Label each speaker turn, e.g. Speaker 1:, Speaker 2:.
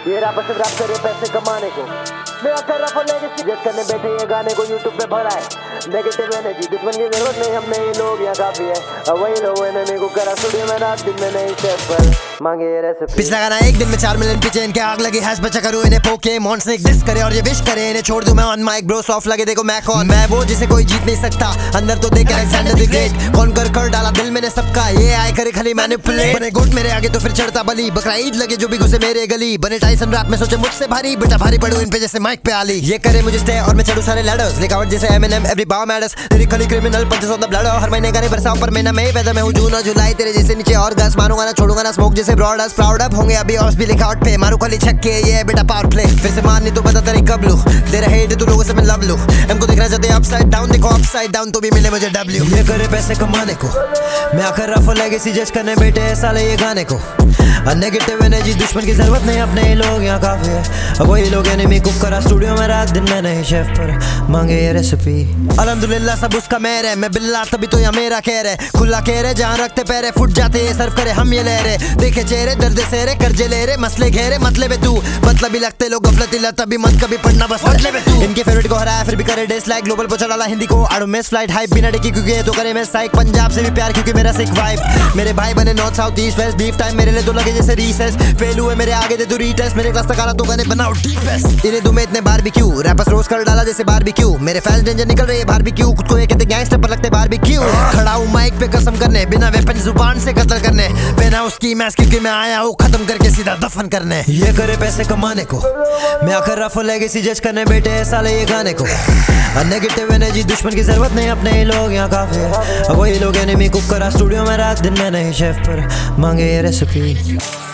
Speaker 1: ये रैपर सिर्फ रैप करे पैसे कमाने को। मैं आकर रैपर लेके जिस करने बैठे ये गाने को यूट्यूब पे भरा है। नेगेटिव एनर्जी दुश्मन की जरूरत नहीं, हमने ये लोग यहाँ काफी है। अब वही लोग एनिमी को करा स्टूडियो में रात दिन में नहीं शेफ पर मांगे ये रेसिपी।
Speaker 2: पिछला गाना एक दिन में 4 मिलियन पीछे इनके आग लगी हैश बचा करूँ इन्हें पोके मॉन्स ने डिस करे और ये विश करे इन्हें छोड़ दूं मैं ऑन माइक ब्रो सॉफ्ट लगे देखो मैं कौन मैं वो जिसे कोई जीत नहीं सकता अंदर तो देख अलेक्जेंडर द ग्रेट कौन कर डाला दिल मैंने सबका ये आए करे खाली मैनिपुलेट बने गुट मेरे आगे तो फिर चढ़ता बली बकरा ईद लगे जो भी घुसे मेरे गली बने टाइसन रात में सोचे मुझसे भारी बेटा भारी पड़ू इन पे जैसे माइक पे आली ये करे मुझे स्टे और मैं चढ़ू सारे लैडर्स लिखावट जैसे Eminem every bar matters lyrically criminal punches on the blood हर महीने गाने बरसाऊं पर महीना में वेदर में हूं जून और जुलाई तेरे जैसे नीचे और गैस मारूंगा ना छोड़ूंगा ना स्मोक जैसे ब्रॉडर्स प्राउड अप होंगे अभी और भी लिखावट पे मारू खाली छक्के ये बेटा पावर प्ले फिर से मारनी तो बता तेरी कब लू तेरा हेट तू लोगों से मैं लव लू हमको देखना चाहते अपसाइड डाउन देखो अपसाइड डाउन तो भी मिले मुझे डब्ल्यू ये करे पैसे कमाने को मैं आकर रफ लेगेसी जज करने बैठे साले ये गाने को नेगेटिव एनर्जी दुश्मन की जरूरत नहीं अपने ही लोग यहाँ काफी है अब वही लोग एनिमी कुक करा स्टूडियो में रात दिन में नहीं शेफ पर मांगे ये रेसिपी अल्हम्दुलिल्लाह सब उसका मेहर है मैं बिल्ला तभी तो यहाँ मेरा कह रहे खुला कह रहे जहाँ रखते पैरे फुट जाते ये सर्व करे हम ये ले रहे देखे चेहरे दर्द सेरे कर्जे ले रहे मसले घेरे मतलब है तू मतलब ही लगते लोग गफलती लत तभी मत कभी पढ़ना बस मतलब है तू इनके फेवरेट को हराया फिर भी करे डिसलाइक ग्लोबल पहुंचा डाला हिंदी को आड़ू मिस फ्लाइट हाइप बिना टिकी क्योंकि ये तो करे मैं साइक पंजाब से भी प्यार क्योंकि मेरा सिख वाइब मेरे भाई बने north south east west beef time मेरे लिए तो लगे जैसे रीसेस फेल हुए मेरे आगे दे तू रीटेस्ट मेरे क्लास तक आना तो गाने बनाओ डीपेस्ट इन्हें दूं मैं इतने बारबेक्यू रैपर्स रोज कर डाला जैसे बारबेक्यू मेरे फैंस डेंजर निकल रहे हैं बारबेक्यू खुद को ये कहते गैंगस्टर पर लगते बारबेक्यू खड़ा हूं माइक पे कसम करने बिना वेपन जुबान से कत्ल करने बिना उसकी मैच क्योंकि मैं आया हूं खत्म करके सीधा दफन करने ये करे पैसे कमाने को मैं आकर रफ लेगेसी जज करने बैठे साले ये गाने को नेगेटिव एनर्जी दुश्मन की जरूरत नहीं अपने ही लोग यहाँ काफी है अब वही लोग एनिमी कुक करा स्टूडियो में रात दिन में नहीं शेफ पर मांगे ये रेसिपी